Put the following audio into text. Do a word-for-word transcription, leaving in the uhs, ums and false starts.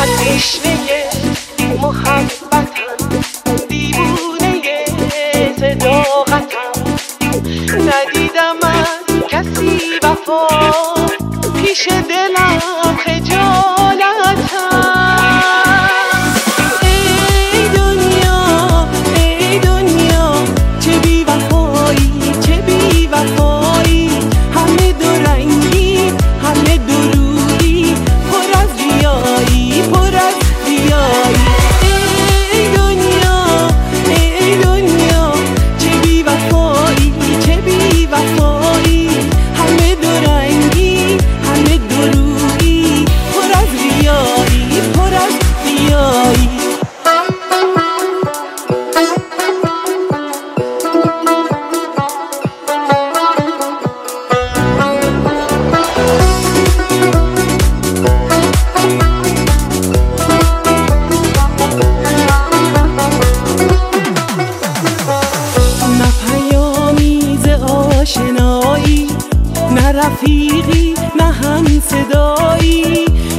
تشنه محبتم، دیوونه صداقتم. ندیدم از کسی وفا، پیش دلم خجالتم. ای دنیا ای دنیا، چه بی وفایی چه بی وفایی. همه دو رنگی همه دو رویی، پر از ریایی پر از ریایی. ای دنیا ای دنیا، چه بی وفایی چه بی وفایی. همه دو رنگی همه دو رویی، پر از ریایی پر از ریایی. نه پیامی ز آشنایی، نه رفیقی نه هم صدایی.